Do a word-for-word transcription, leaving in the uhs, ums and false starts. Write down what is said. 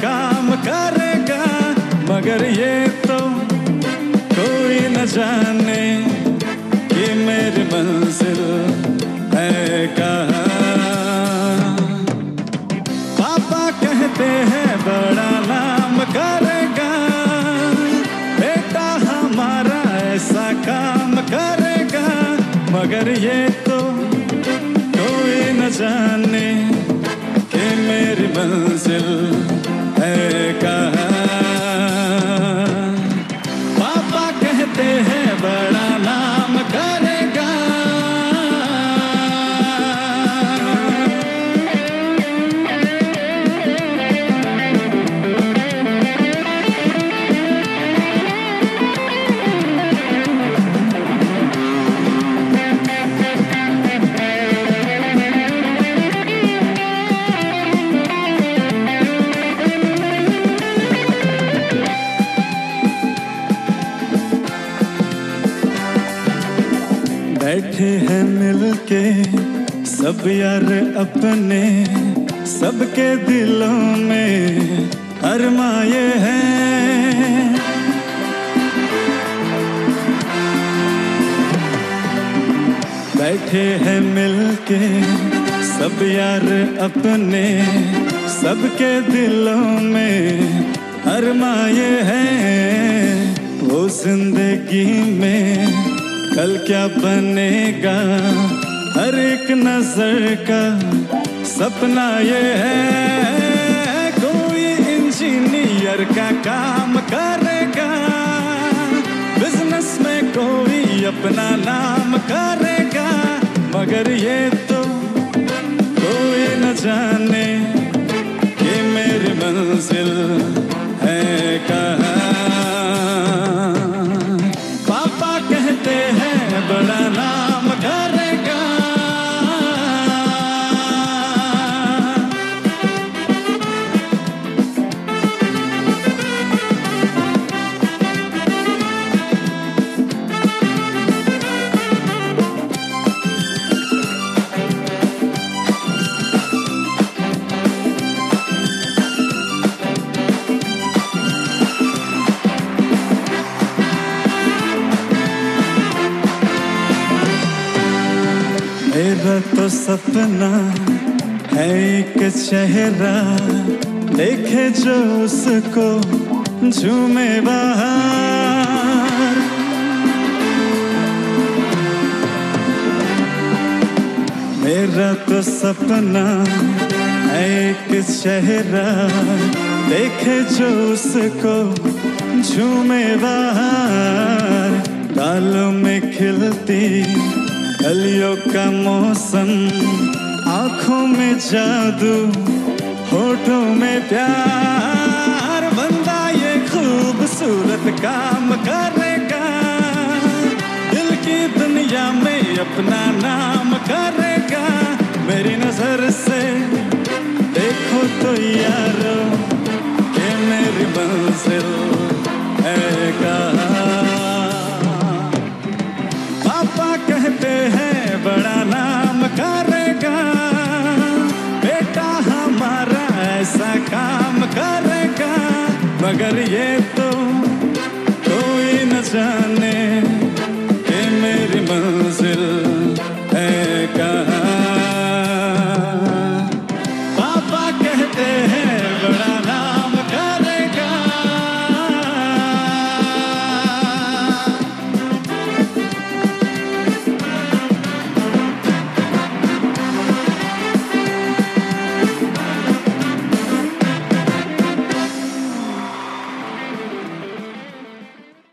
काम करेगा, मगर ये तो कोई न जाने कि मेरी मंजिल है कहाँ। पापा कहते हैं बड़ा नाम करेगा, बेटा हमारा ऐसा काम करेगा, मगर ये तो कोई न जाने कि मेरी मंजिल है कहाँ। पापा कहते हैं बड़ा नाम करेगा। बैठे हैं मिलके सब यार अपने, सबके दिलों में अरमाए हैं। बैठे हैं मिलके सब यार अपने, सबके दिलों में अरमाए हैं। वो जिंदगी में कल क्या बनेगा, हर एक नजर का सपना ये है। कोई इंजीनियर का काम करेगा, बिजनेस में कोई अपना नाम करेगा, मगर ये तो कोई न जाने कि मेरी मंजिल है कहाँ। बड़ा नाम करेगा। मेरा तो सपना है एक चेहरा, देखे जो उसको झूमे बाहर। मेरा तो सपना है एक चेहरा, देखे जो उसको झूमे बाहर। डालों में खिलती कलियों का मौसम, आँखों में जादू, होठों में प्यार। बंदा ये खूबसूरत काम करेगा, दिल की दुनिया में अपना नाम करेगा। मेरी नजर से देखो तो यारो कि मेरी मंजिल है कहाँ। पापा कहते हैं बड़ा नाम करेगा, बेटा हमारा ऐसा काम करेगा, मगर ये तो